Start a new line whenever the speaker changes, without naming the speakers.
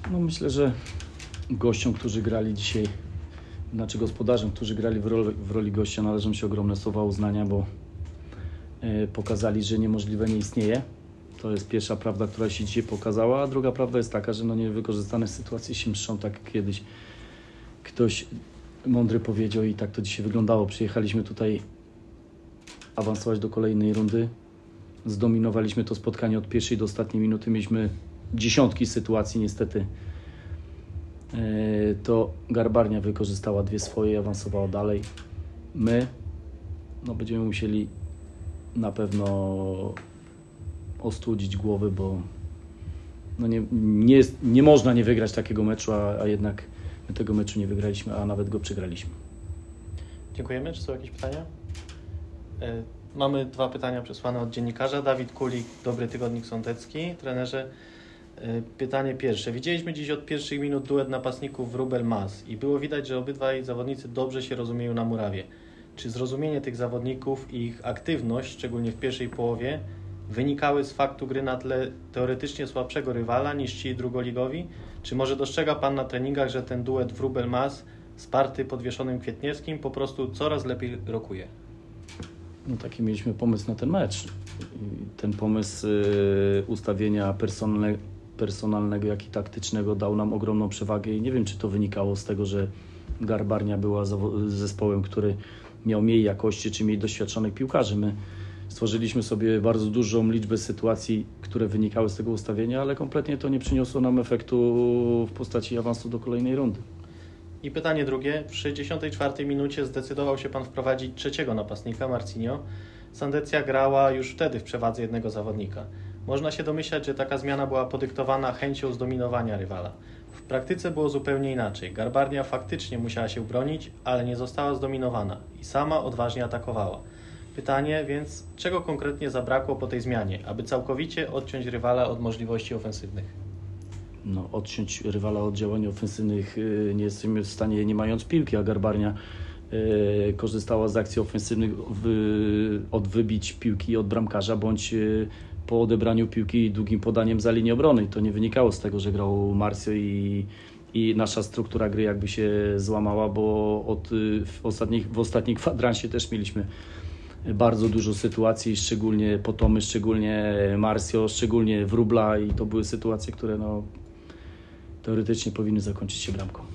No myślę, że gościom, którzy grali dzisiaj, znaczy gospodarzom, którzy grali w roli gościa, należą się ogromne słowa uznania, bo pokazali, że niemożliwe nie istnieje. To jest pierwsza prawda, która się dzisiaj pokazała, a druga prawda jest taka, że no niewykorzystane sytuacje się mszczą, tak jak kiedyś ktoś mądry powiedział i tak to dzisiaj wyglądało. Przyjechaliśmy tutaj awansować do kolejnej rundy, zdominowaliśmy to spotkanie od pierwszej do ostatniej minuty, mieliśmy dziesiątki sytuacji, niestety to Garbarnia wykorzystała dwie swoje i awansowała dalej. My będziemy musieli na pewno ostudzić głowy, bo nie można nie wygrać takiego meczu, a jednak my tego meczu nie wygraliśmy, a nawet go przegraliśmy.
Dziękujemy. Czy są jakieś pytania? Mamy dwa pytania przesłane od dziennikarza. Dawid Kulik, Dobry Tygodnik Sądecki. Trenerze, pytanie pierwsze. Widzieliśmy dziś od pierwszych minut duet napastników Wróbel-Mas i było widać, że obydwaj zawodnicy dobrze się rozumieją na murawie. Czy zrozumienie tych zawodników i ich aktywność, szczególnie w pierwszej połowie, wynikały z faktu gry na tle teoretycznie słabszego rywala niż ci drugoligowi? Czy może dostrzega Pan na treningach, że ten duet Wróbel-Mas wsparty Podwieszonym Kwietniewskim po prostu coraz lepiej rokuje?
No taki mieliśmy pomysł na ten mecz. Ten pomysł ustawienia personalnego, jak i taktycznego dał nam ogromną przewagę i nie wiem, czy to wynikało z tego, że Garbarnia była zespołem, który miał mniej jakości, czy mniej doświadczonych piłkarzy. My stworzyliśmy sobie bardzo dużą liczbę sytuacji, które wynikały z tego ustawienia, ale kompletnie to nie przyniosło nam efektu w postaci awansu do kolejnej rundy.
I pytanie drugie. W 64 minucie zdecydował się Pan wprowadzić trzeciego napastnika, Marcinho. Sandecja grała już wtedy w przewadze jednego zawodnika. Można się domyślać, że taka zmiana była podyktowana chęcią zdominowania rywala. W praktyce było zupełnie inaczej. Garbarnia faktycznie musiała się bronić, ale nie została zdominowana i sama odważnie atakowała. Pytanie więc, czego konkretnie zabrakło po tej zmianie, aby całkowicie odciąć rywala od możliwości ofensywnych?
Odciąć rywala od działań ofensywnych nie jesteśmy w stanie, nie mając piłki, a Garbarnia korzystała z akcji ofensywnych od wybić piłki od bramkarza, bądź po odebraniu piłki długim podaniem za linię obrony. I to nie wynikało z tego, że grał Marcio i nasza struktura gry jakby się złamała, bo w ostatnim kwadransie też mieliśmy bardzo dużo sytuacji, szczególnie Potomy, szczególnie Marcio, szczególnie Wróbla i to były sytuacje, które teoretycznie powinny zakończyć się bramką.